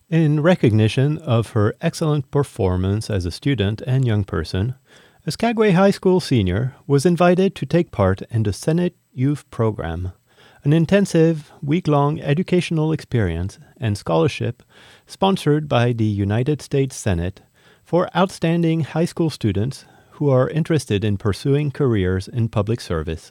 In recognition of her excellent performance as a student and young person, a Skagway High School senior was invited to take part in the Senate Youth Program, an intensive, week-long educational experience and scholarship sponsored by the United States Senate for outstanding high school students who are interested in pursuing careers in public service.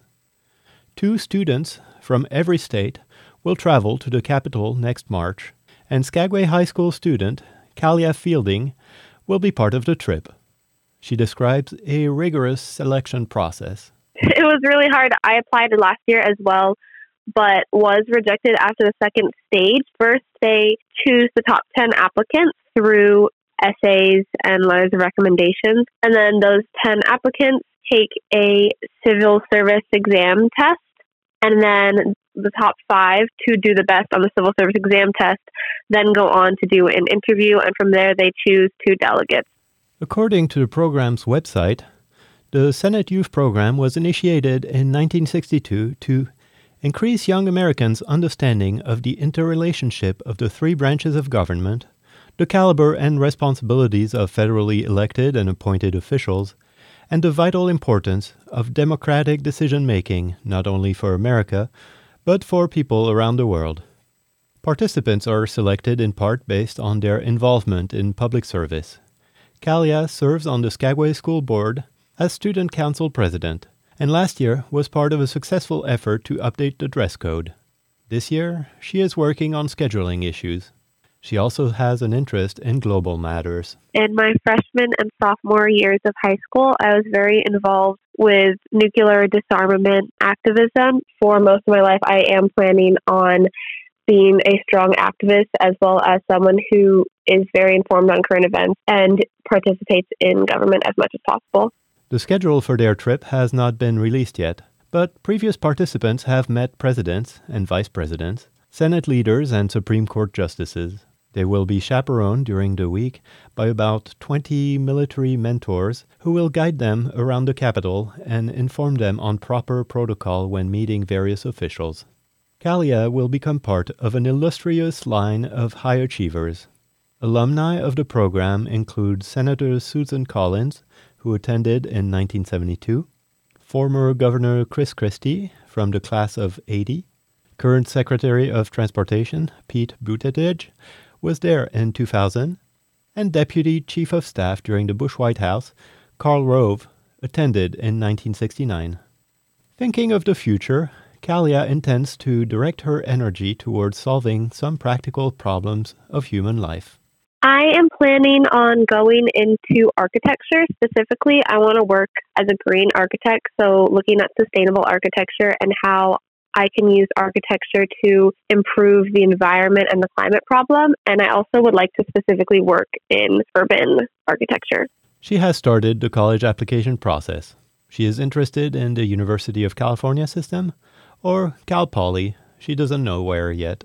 2 students from every state will travel to the capital next March, and Skagway High School student Kalia Fielding will be part of the trip. She describes a rigorous selection process. It was really hard. I applied last year as well, but was rejected after the second stage. First, they choose the top 10 applicants through essays and letters of recommendations. And then those 10 applicants take a civil service exam test. And then the top 5 to do the best on the civil service exam test then go on to do an interview. And from there, they choose 2 delegates. According to the program's website, the Senate Youth Program was initiated in 1962 to increase young Americans' understanding of the interrelationship of the 3 branches of government, the caliber and responsibilities of federally elected and appointed officials, and the vital importance of democratic decision-making not only for America, but for people around the world. Participants are selected in part based on their involvement in public service. Kalia serves on the Skagway School Board as Student Council President, and last year was part of a successful effort to update the dress code. This year, she is working on scheduling issues. She also has an interest in global matters. In my freshman and sophomore years of high school, I was very involved with nuclear disarmament activism. For most of my life, I am planning on being a strong activist as well as someone who is very informed on current events and participates in government as much as possible. The schedule for their trip has not been released yet, but previous participants have met presidents and vice presidents, Senate leaders, and Supreme Court justices. They will be chaperoned during the week by about 20 military mentors who will guide them around the Capitol and inform them on proper protocol when meeting various officials. Kalia will become part of an illustrious line of high achievers. Alumni of the program include Senator Susan Collins, who attended in 1972, former Governor Chris Christie from the class of '80, current Secretary of Transportation Pete Buttigieg was there in 2000, and Deputy Chief of Staff during the Bush White House, Karl Rove, attended in 1969. Thinking of the future, Kalia intends to direct her energy towards solving some practical problems of human life. I am planning on going into architecture. Specifically, I want to work as a green architect, so looking at sustainable architecture and how I can use architecture to improve the environment and the climate problem. And I also would like to specifically work in urban architecture. She has started the college application process. She is interested in the University of California system or Cal Poly. She doesn't know where yet.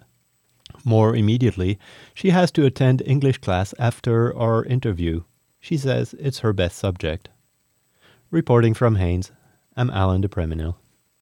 More immediately, she has to attend English class after our interview. She says it's her best subject. Reporting from Haines, I'm Alan DePreminil.